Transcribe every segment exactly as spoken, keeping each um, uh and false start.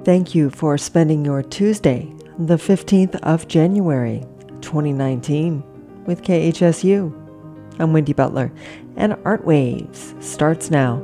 Thank you for spending your Tuesday, the fifteenth of January, twenty nineteen, with K H S U. I'm Wendy Butler, and Art Waves starts now.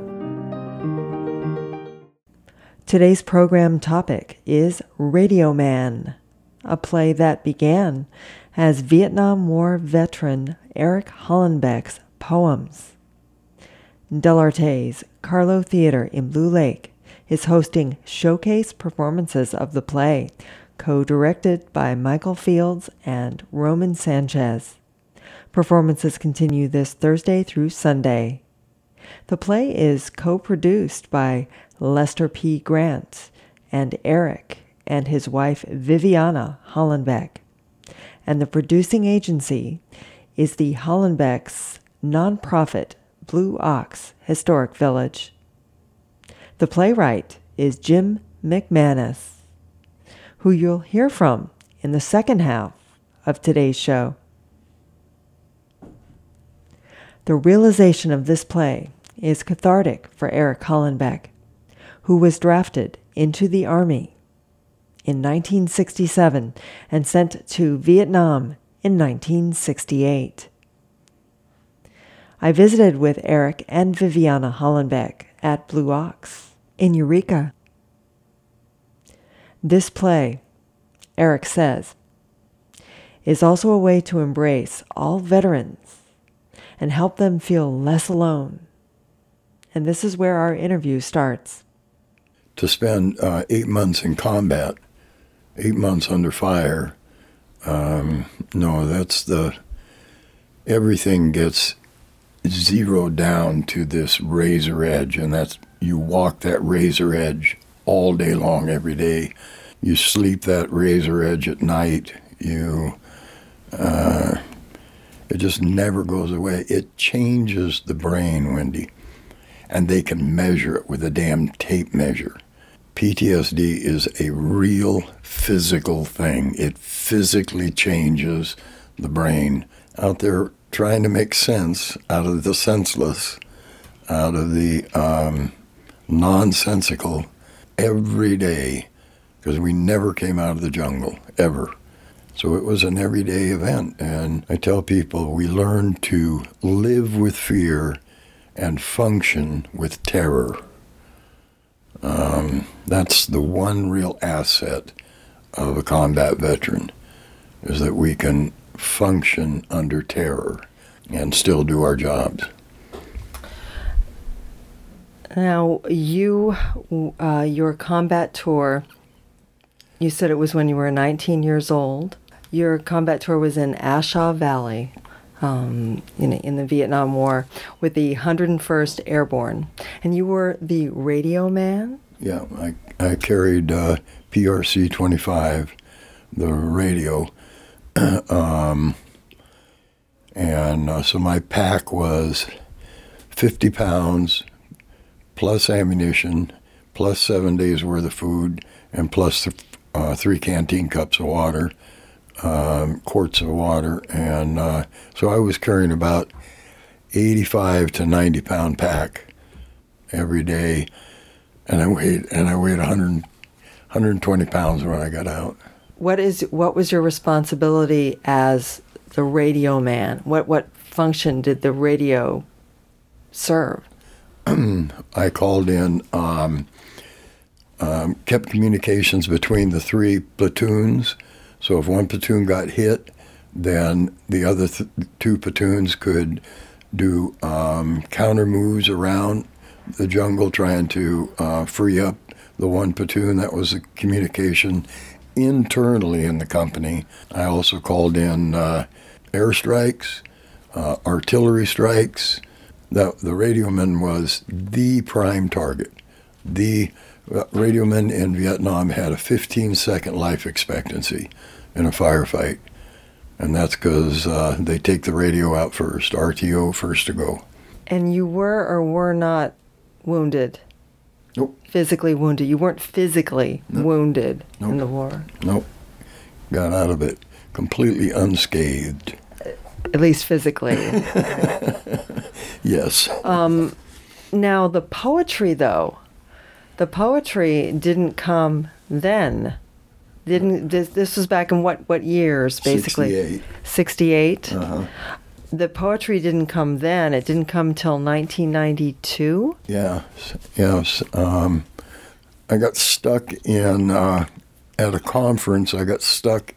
Today's program topic is Radio Man, a play that began as Vietnam War veteran Eric Hollenbeck's poems. Del Arte's Carlo Theater in Blue Lake is hosting showcase performances of the play, co-directed by Michael Fields and Roman Sanchez. Performances continue this Thursday through Sunday. The play is co-produced by Lester P. Grant and Eric and his wife Viviana Hollenbeck, and the producing agency is the Hollenbecks' nonprofit Blue Ox Historic Village. The playwright is Jim McManus, who you'll hear from in the second half of today's show. The realization of this play is cathartic for Eric Hollenbeck, who was drafted into the Army in nineteen sixty-seven and sent to Vietnam in nineteen sixty-eight. I visited with Eric and Viviana Hollenbeck at Blue Ox in Eureka. This play, Eric says, is also a way to embrace all veterans and help them feel less alone. And this is where our interview starts. To spend uh, eight months in combat, eight months under fire, um, no, that's the, everything gets zeroed down to this razor edge, and that's, you walk that razor edge all day long, every day. You sleep that razor edge at night. You, uh, it just never goes away. It changes the brain, Wendy, and they can measure it with a damn tape measure. P T S D is a real physical thing. It physically changes the brain. Out there trying to make sense out of the senseless, out of the um, nonsensical every day, because we never came out of the jungle, ever. So it was an everyday event. And I tell people we learn to live with fear and function with terror. Um, that's the one real asset of a combat veteran, is that we can function under terror and still do our jobs. Now, you, uh, your combat tour, you said it was when you were nineteen years old. Your combat tour was in A Shau Valley um, in, in the Vietnam War with the one hundred first Airborne. And you were the radio man? Yeah, I, I carried uh, P R C twenty-five, the radio. um, and uh, so my pack was fifty pounds, plus ammunition, plus seven days worth of food, and plus th- uh, three canteen cups of water, um, quarts of water. And uh, so I was carrying about eighty-five to ninety pound pack every day. And I weighed, and I weighed one hundred, one hundred twenty pounds when I got out. What is, what was your responsibility as the radio man? What, what function did the radio serve? I called in, um, um, kept communications between the three platoons. So if one platoon got hit, then the other th- two platoons could do um, counter moves around the jungle, trying to uh, free up the one platoon. That was the communication internally in the company. I also called in uh, airstrikes, uh, artillery strikes. The, the radioman was the prime target. The uh, radioman in Vietnam had a fifteen second life expectancy in a firefight. And that's because uh, they take the radio out first, R T O first to go. And you were or were not wounded? Nope. Physically wounded? You weren't physically nope. wounded nope. in the war? Nope. Got out of it completely unscathed. At least physically. Yes. Um, now, the poetry, though, the poetry didn't come then. Didn't this, this was back in what, what years, basically? sixty-eight. sixty-eight? Uh-huh. The poetry didn't come then. It didn't come till nineteen ninety-two? Yeah, yes. Um, I got stuck in, uh, at a conference, I got stuck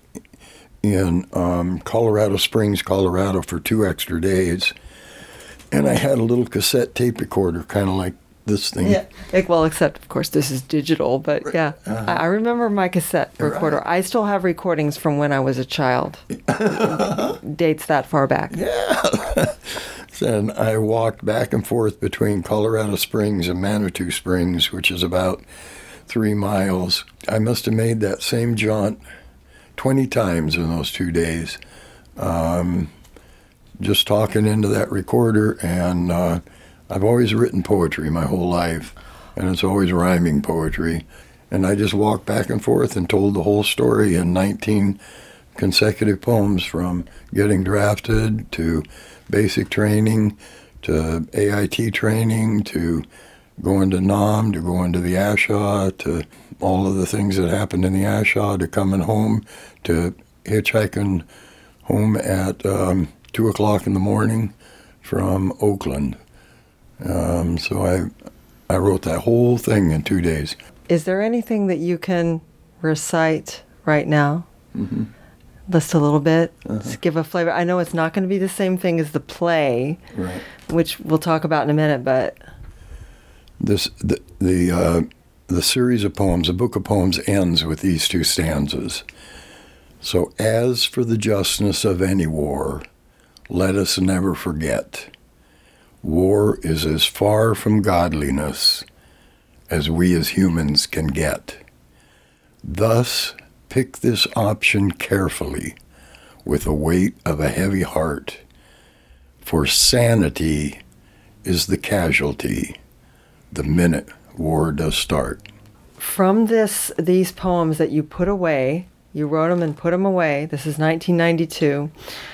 in um, Colorado Springs, Colorado for two extra days. And I had a little cassette tape recorder, kind of like this thing. Yeah. Like, well, except, of course, this is digital, but yeah. Uh-huh. I I remember my cassette recorder. Right. I still have recordings from when I was a child. Dates that far back. Yeah. And I walked back and forth between Colorado Springs and Manitou Springs, which is about three miles. I must have made that same jaunt twenty times in those two days. Um, just talking into that recorder, and uh, I've always written poetry my whole life, and it's always rhyming poetry. And I just walked back and forth and told the whole story in nineteen consecutive poems, from getting drafted to basic training to A I T training to going to Nam to going to the Ashaw to all of the things that happened in the Ashaw to coming home to hitchhiking home at um, two o'clock in the morning from Oakland. Um, so I I wrote that whole thing in two days. Is there anything that you can recite right now? Mm-hmm. Just a little bit, Uh-huh. just give a flavor. I know it's not going to be the same thing as the play, Right. which we'll talk about in a minute, but This the the uh, the series of poems, the book of poems, ends with these two stanzas. So, as for the justness of any war, let us never forget. War is as far from godliness as we as humans can get. Thus, pick this option carefully with the weight of a heavy heart, for sanity is the casualty the minute war does start. from this, these poems that you put away, you wrote them and put them away. This is nineteen ninety-two.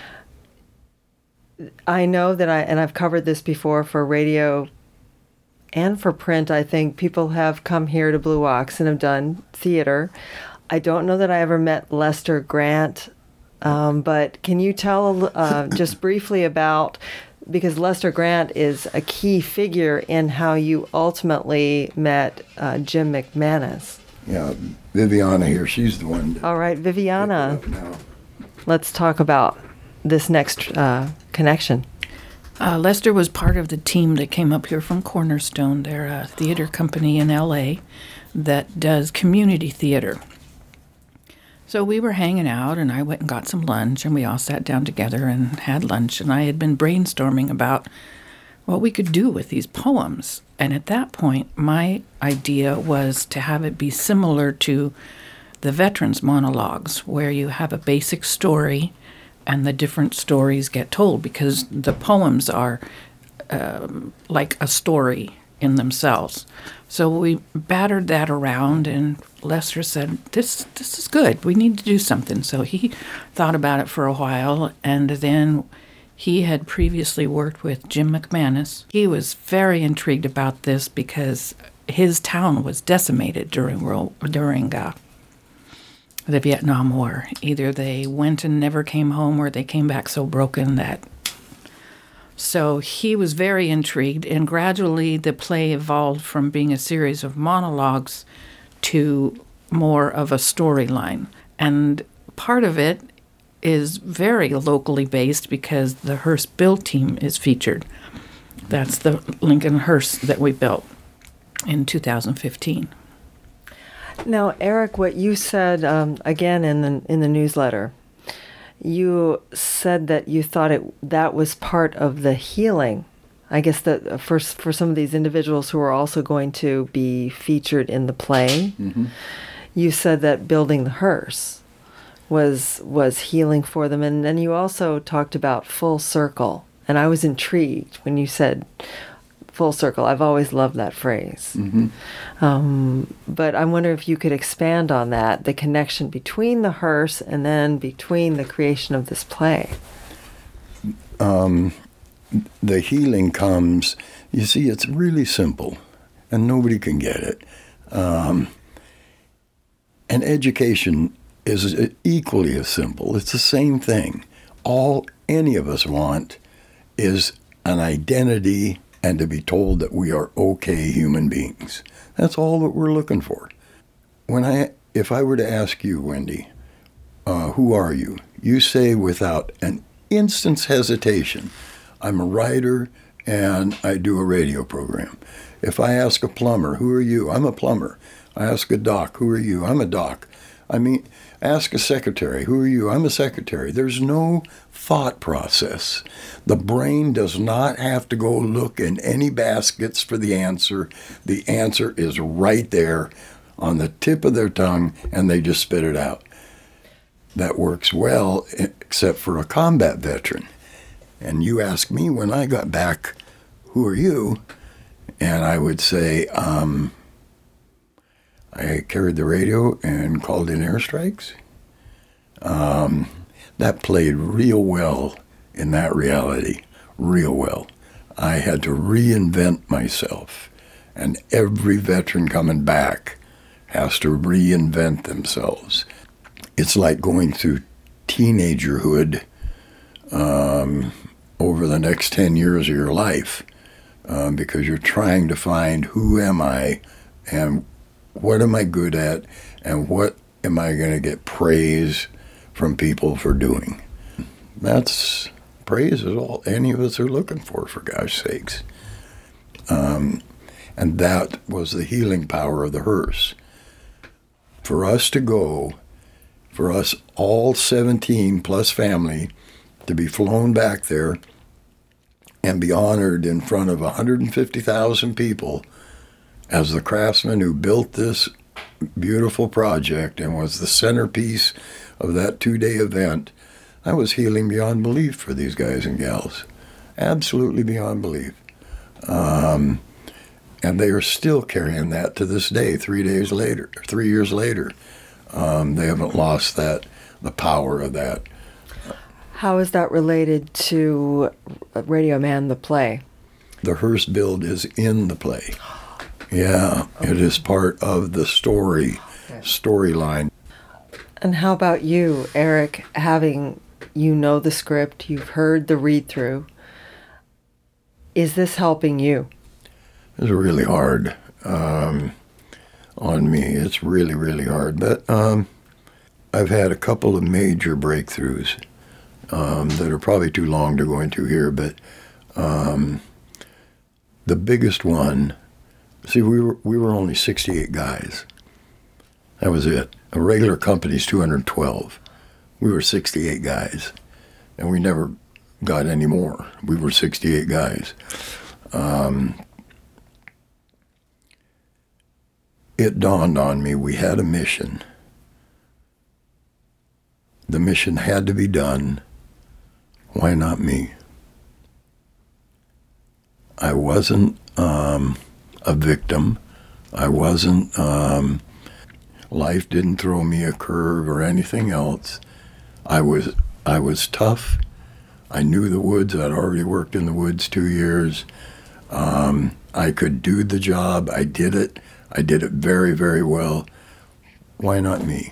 I know that I, and I've covered this before for radio and for print. I think people have come here to Blue Ox and have done theater. I don't know that I ever met Lester Grant, um, but can you tell uh, just briefly about, because Lester Grant is a key figure in how you ultimately met uh, Jim McManus. Yeah, Viviana here, she's the one. All right, Viviana, Pick it up now. let's talk about this next uh, connection. Uh, Lester was part of the team that came up here from Cornerstone. They're a theater company in L A that does community theater. So we were hanging out, and I went and got some lunch, and we all sat down together and had lunch, and I had been brainstorming about what we could do with these poems. And at that point, my idea was to have it be similar to the veterans' monologues, where you have a basic story and the different stories get told, because the poems are um, like a story in themselves. So we battered that around, and Lester said, this this is good. We need to do something. So he thought about it for a while, and then he had previously worked with Jim McManus. He was very intrigued about this because his town was decimated during World, during uh, the Vietnam War. Either they went and never came home, or they came back so broken that... So he was very intrigued, and gradually the play evolved from being a series of monologues to more of a storyline. And part of it is very locally based because the Hearse build team is featured. That's the Lincoln Hearse that we built in two thousand fifteen. Now, Eric, what you said um, again in the in the newsletter, you said that you thought it that was part of the healing. I guess that for for some of these individuals who are also going to be featured in the play, Mm-hmm. you said that building the hearse was was healing for them, and then you also talked about full circle. And I was intrigued when you said full circle. I've always loved that phrase. Mm-hmm. Um, but I wonder if you could expand on that, the connection between the hearse and then between the creation of this play. Um, the healing comes, you see, it's really simple, and nobody can get it. Um, and education is equally as simple. It's the same thing. All any of us want is an identity and to be told that we are okay human beings. That's all that we're looking for. When I, if I were to ask you, Wendy, uh, who are you? You say without an instant's hesitation, I'm a writer and I do a radio program. If I ask a plumber, who are you? I'm a plumber. I ask a doc, who are you? I'm a doc. I mean, ask a secretary, who are you? I'm a secretary. There's no thought process. The brain does not have to go look in any baskets for the answer. The answer is right there on the tip of their tongue, and they just spit it out. That works well, except for a combat veteran. And you ask me when I got back, who are you? And I would say, um, I carried the radio and called in airstrikes. Um, that played real well in that reality, real well. I had to reinvent myself, and every veteran coming back has to reinvent themselves. It's like going through teenagerhood um, over the next ten years of your life um, because you're trying to find who am I and what am I good at, and what am I going to get praise from people for doing? That's, praise is all any of us are looking for, for gosh sakes. Um, and that was the healing power of the hearse. For us to go, for us all seventeen plus family to be flown back there and be honored in front of one hundred fifty thousand people as the craftsman who built this beautiful project and was the centerpiece of that two-day event, that was healing beyond belief for these guys and gals. Absolutely beyond belief. Um, and they are still carrying that to this day, three days later, three years later. Um, they haven't lost that, the power of that. How is that related to Radio Man, the play? The hearse build is in the play. Yeah, it is part of the story, storyline. And how about you, Eric, having, you know the script, you've heard the read-through. Is this helping you? It's really hard um, on me. It's really, really hard. But um, I've had a couple of major breakthroughs um, that are probably too long to go into here, but um, the biggest one, see, we were we were only sixty-eight guys. That was it. A regular company's two hundred twelve. We were sixty-eight guys, and we never got any more. We were sixty-eight guys. Um, it dawned on me we had a mission. The mission had to be done. Why not me? I wasn't um, a victim. I wasn't, um, life didn't throw me a curve or anything else. I was, I was tough. I knew the woods. I'd already worked in the woods two years. Um, I could do the job. I did it. I did it very, very well. Why not me?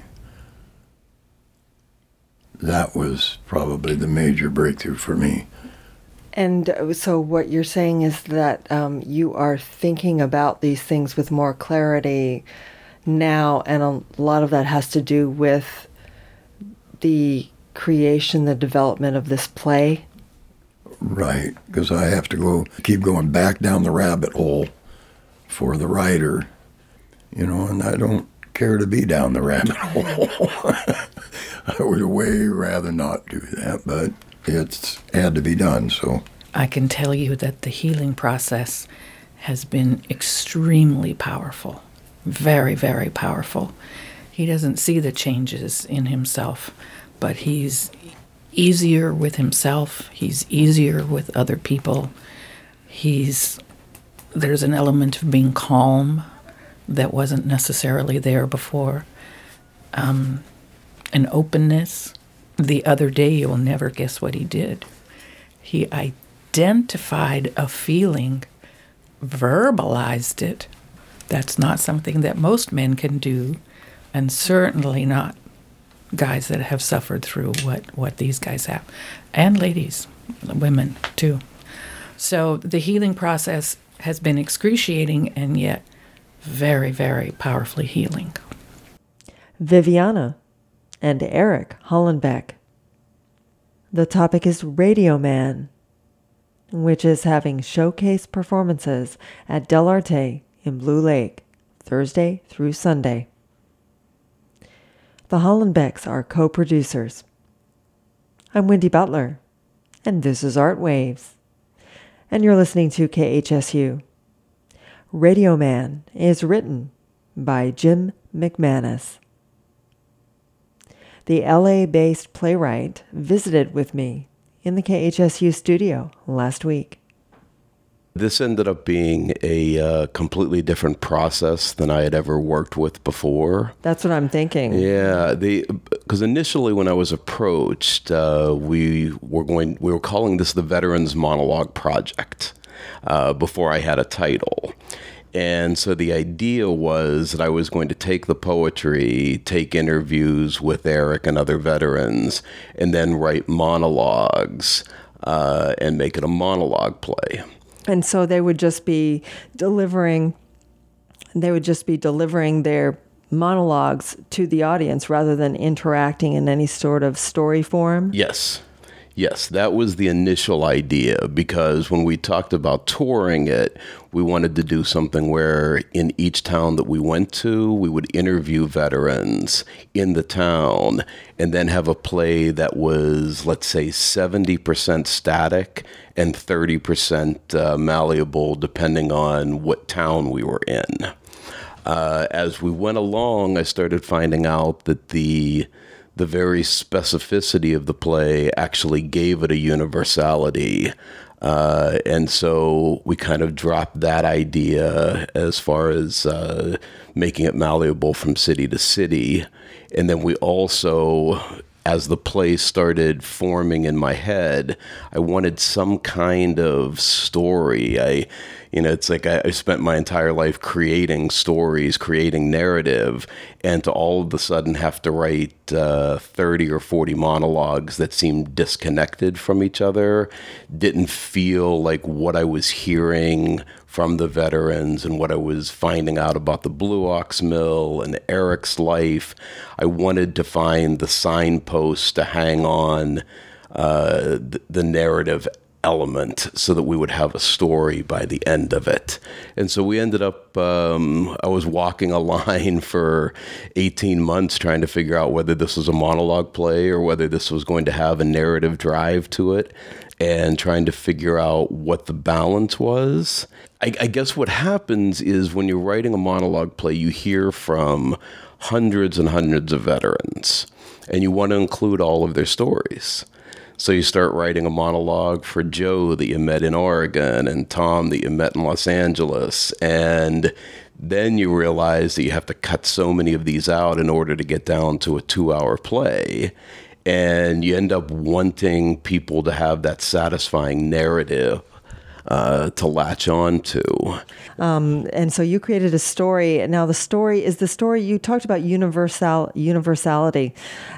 That was probably the major breakthrough for me. And so what you're saying is that um, you are thinking about these things with more clarity now, and a lot of that has to do with the creation, the development of this play? Right, because I have to go keep going back down the rabbit hole for the writer, you know, and I don't care to be down the rabbit hole. I would way rather not do that, but it's had to be done, so. I can tell you that the healing process has been extremely powerful, very, very powerful. He doesn't see the changes in himself, but he's easier with himself. He's easier with other people. He's, there's an element of being calm that wasn't necessarily there before. Um, an openness. The other day, you'll never guess what he did. He identified a feeling, verbalized it, That's not something that most men can do, and certainly not guys that have suffered through what, what these guys have, and ladies, women too. So the healing process has been excruciating and yet very, very powerfully healing. Viviana and Eric Hollenbeck. The topic is Radio Man, which is having showcase performances at Del Arte in Blue Lake, Thursday through Sunday. The Hollenbecks are co-producers. I'm Wendy Butler, and this is Art Waves. And you're listening to K H S U. Radio Man is written by Jim McManus. The L A-based playwright visited with me in the K H S U studio last week. This ended up being a uh, completely different process than I had ever worked with before. That's what I'm thinking. Yeah, the because initially when I was approached, uh, we were going we were calling this the Veterans Monologue Project uh, before I had a title. And so the idea was that I was going to take the poetry, take interviews with Eric and other veterans, and then write monologues uh, and make it a monologue play. And so they would just be delivering, they would just be delivering their monologues to the audience rather than interacting in any sort of story form? Yes. Yes, that was the initial idea, because when we talked about touring it, we wanted to do something where in each town that we went to, we would interview veterans in the town and then have a play that was, let's say, seventy percent static and thirty percent uh, malleable, depending on what town we were in. Uh, as we went along, I started finding out that the the very specificity of the play actually gave it a universality. Uh, and so we kind of dropped that idea as far as uh, making it malleable from city to city. And then we also, as the play started forming in my head, I wanted some kind of story. I, you know, it's like I, I spent my entire life creating stories, creating narrative, and to all of a sudden have to write uh, thirty or forty monologues that seemed disconnected from each other, didn't feel like what I was hearing from the veterans and what I was finding out about the Blue Ox Mill and Eric's life. I wanted to find the signposts to hang on uh, the, the narrative element so that we would have a story by the end of it. And so we ended up, um, I was walking a line for eighteen months trying to figure out whether this was a monologue play or whether this was going to have a narrative drive to it, and trying to figure out what the balance was. I, I guess what happens is when you're writing a monologue play, you hear from hundreds and hundreds of veterans, and you want to include all of their stories. So you start writing a monologue for Joe that you met in Oregon and Tom that you met in Los Angeles. And then you realize that you have to cut so many of these out in order to get down to a two-hour play. And you end up wanting people to have that satisfying narrative uh, to latch on to. Um, and so you created a story. Now the story is the story, you talked about universal universality.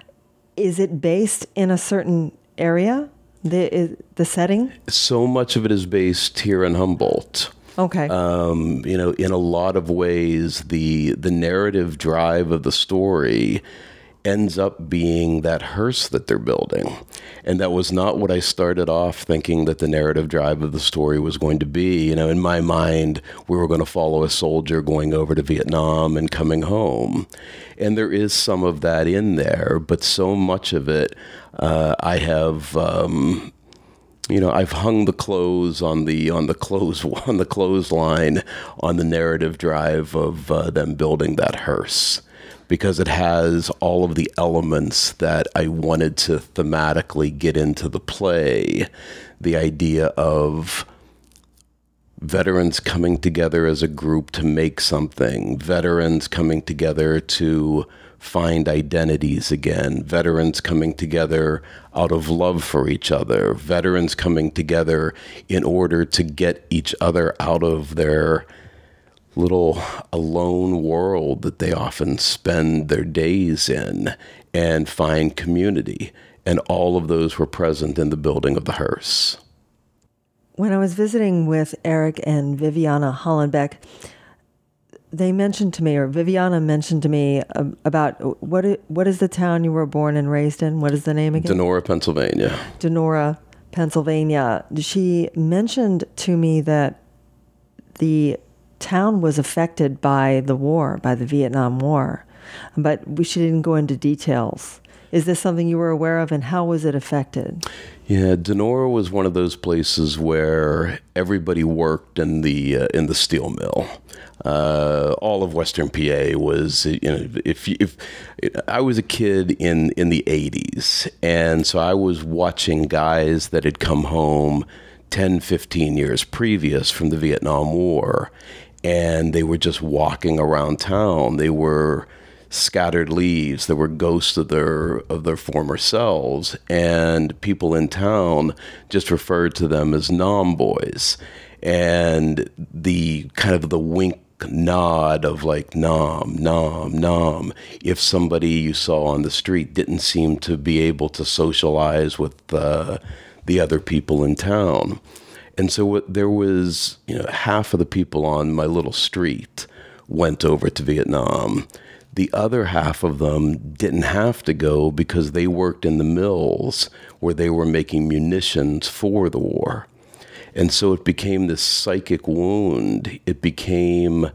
Is it based in a certain area, the the setting? So much of it is based here in Humboldt. Okay. Um, you know, in a lot of ways, the the narrative drive of the story ends up being that hearse that they're building. And that was not what I started off thinking that the narrative drive of the story was going to be. You know, in my mind, we were going to follow a soldier going over to Vietnam and coming home. And there is some of that in there, but so much of it, uh, I have, um, you know, I've hung the clothes on the on the clothes on the clothesline on the narrative drive of uh, them building that hearse, because it has all of the elements that I wanted to thematically get into the play. The idea of veterans coming together as a group to make something, veterans coming together to find identities again, veterans coming together out of love for each other, veterans coming together in order to get each other out of their little alone world that they often spend their days in and find community. And all of those were present in the building of the hearse. When I was visiting with Eric and Viviana Hollenbeck, they mentioned to me, or Viviana mentioned to me uh, about what is, what is the town you were born and raised in? What is the name again? Donora, Pennsylvania. Donora, Pennsylvania. She mentioned to me that the town was affected by the war, by the Vietnam War, but we, she didn't go into details. Is this something you were aware of, and how was it affected? Yeah, Donora was one of those places where everybody worked in the uh, in the steel mill. Uh, all of Western P A was, you know, if if I was a kid in in the eighties, and so I was watching guys that had come home ten, fifteen years previous from the Vietnam War, and they were just walking around town. They were scattered leaves. They were ghosts of their of their former selves, and people in town just referred to them as Nam boys. And the kind of the wink nod of like Nam, Nam, Nam, if somebody you saw on the street didn't seem to be able to socialize with uh, the other people in town. And so what, there was, you know, half of the people on my little street went over to Vietnam. The other half of them didn't have to go because they worked in the mills where they were making munitions for the war. And so it became this psychic wound. It became,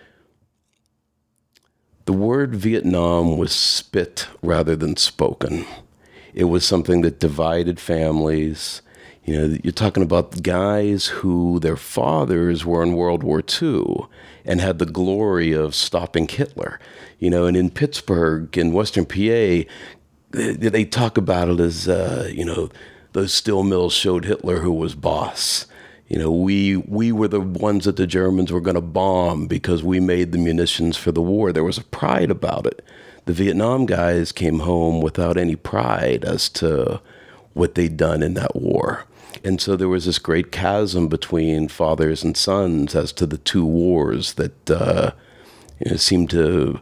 the word Vietnam was spit rather than spoken. It was something that divided families. You know, you're talking about guys who their fathers were in World War Two and had the glory of stopping Hitler. You know, and in Pittsburgh, in Western P A, they, they talk about it as, uh, you know, those steel mills showed Hitler who was boss. You know, we we were the ones that the Germans were going to bomb because we made the munitions for the war. There was a pride about it. The Vietnam guys came home without any pride as to what they'd done in that war. And so there was this great chasm between fathers and sons as to the two wars that uh, you know, seemed to...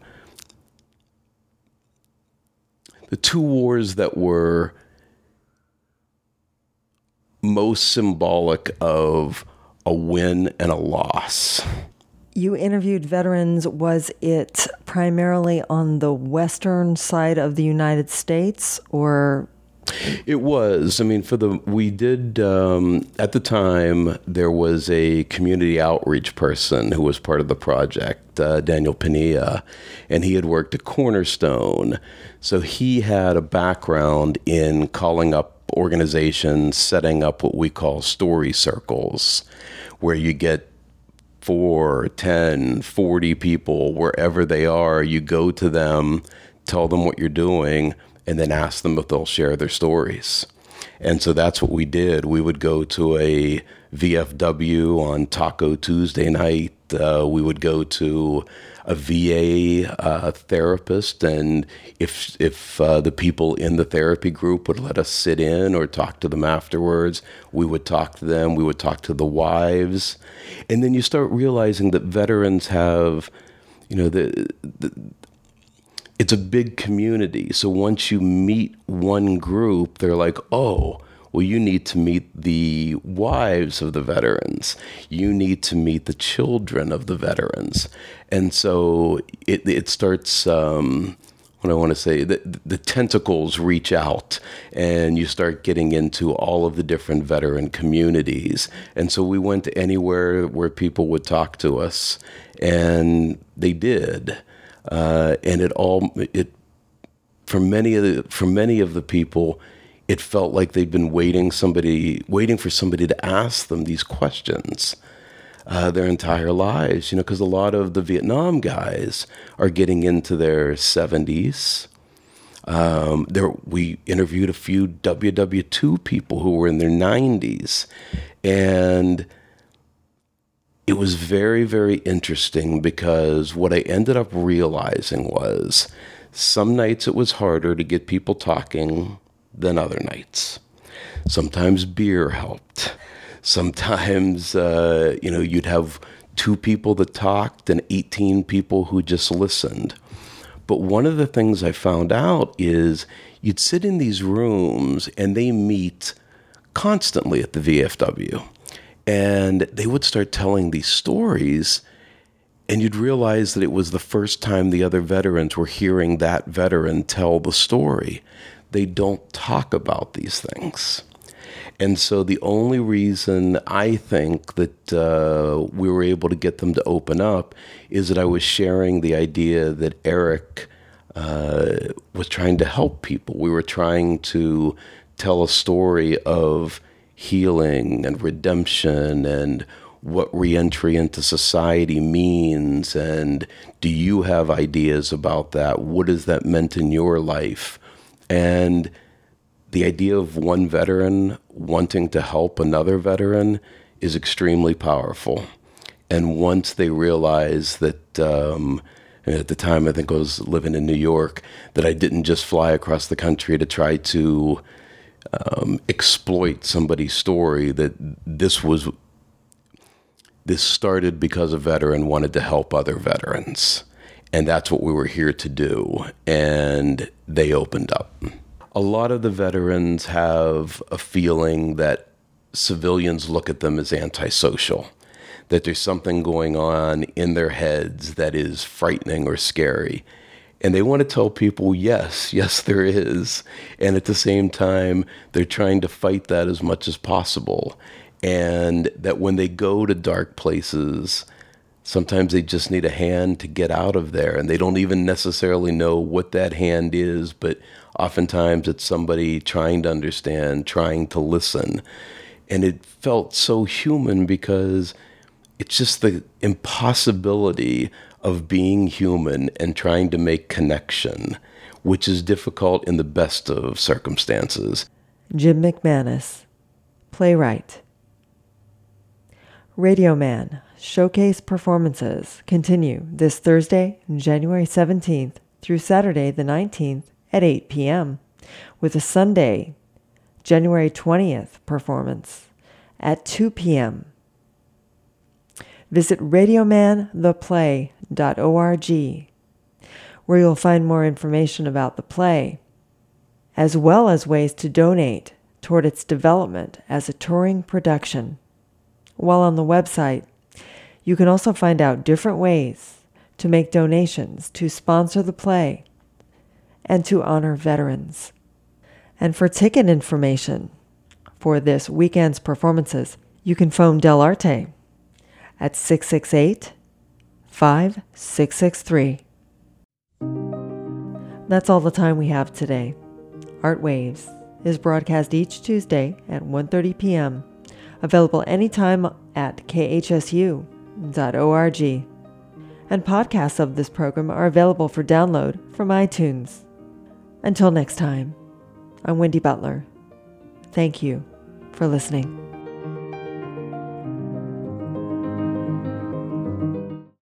The two wars that were most symbolic of a win and a loss. You interviewed veterans. Was it primarily on the western side of the United States, or? It was. I mean, for the, we did, um, at the time, there was a community outreach person who was part of the project, uh, Daniel Pinilla, and he had worked at Cornerstone. So he had a background in calling up organizations, setting up what we call story circles, where you get four, ten, forty people, wherever they are, you go to them, tell them what you're doing, and then ask them if they'll share their stories. And so that's what we did. We would go to a V F W on Taco Tuesday night. Uh, we would go to a V A uh, therapist, and if if uh, the people in the therapy group would let us sit in or talk to them afterwards, we would talk to them. We would talk to the wives. And then you start realizing that veterans have, you know, the, the it's a big community. So once you meet one group, they're like, oh, well, you need to meet the wives of the veterans. You need to meet the children of the veterans. And so it it starts, um, what I want to say, the, the tentacles reach out, and you start getting into all of the different veteran communities. And so we went to anywhere where people would talk to us, and they did. Uh, and it all, it, for many of the, for many of the people, it felt like they'd been waiting somebody, waiting for somebody to ask them these questions uh, their entire lives. You know, because a lot of the Vietnam guys are getting into their seventies. Um, there, we interviewed a few W W two people who were in their nineties, and it was very, very interesting because what I ended up realizing was some nights it was harder to get people talking than other nights. Sometimes beer helped. Sometimes, uh, you know, you'd have two people that talked and eighteen people who just listened. But one of the things I found out is you'd sit in these rooms and they meet constantly at the V F W. And they would start telling these stories, and you'd realize that it was the first time the other veterans were hearing that veteran tell the story. They don't talk about these things. And so the only reason I think that uh, we were able to get them to open up is that I was sharing the idea that Eric uh, was trying to help people. We were trying to tell a story of healing and redemption and what reentry into society means, and do you have ideas about that? What has that meant in your life? And the idea of one veteran wanting to help another veteran is extremely powerful. And once they realize that, um, at the time I think I was living in New York, that I didn't just fly across the country to try to um, exploit somebody's story, that this was this started because a veteran wanted to help other veterans. And that's what we were here to do. And they opened up. A lot of the veterans have a feeling that civilians look at them as antisocial, that there's something going on in their heads that is frightening or scary. And they want to tell people, yes, yes, there is. And at the same time, they're trying to fight that as much as possible. And that when they go to dark places, sometimes they just need a hand to get out of there. And they don't even necessarily know what that hand is, but oftentimes it's somebody trying to understand, trying to listen. And it felt so human because it's just the impossibility of being human and trying to make connection, which is difficult in the best of circumstances. Jim McManus, playwright. Radio Man showcase performances continue this Thursday, January seventeenth through Saturday the nineteenth at eight p.m. with a Sunday, January twentieth performance at two p.m. Visit radio man the play dot org, where you'll find more information about the play, as well as ways to donate toward its development as a touring production. While on the website, you can also find out different ways to make donations to sponsor the play and to honor veterans. And for ticket information for this weekend's performances, you can phone Del Arte at six six eight, five six six three. That's all the time we have today. Art Waves is broadcast each Tuesday at one thirty p.m., available anytime at k h s u dot org. And podcasts of this program are available for download from iTunes. Until next time, I'm Wendy Butler. Thank you for listening.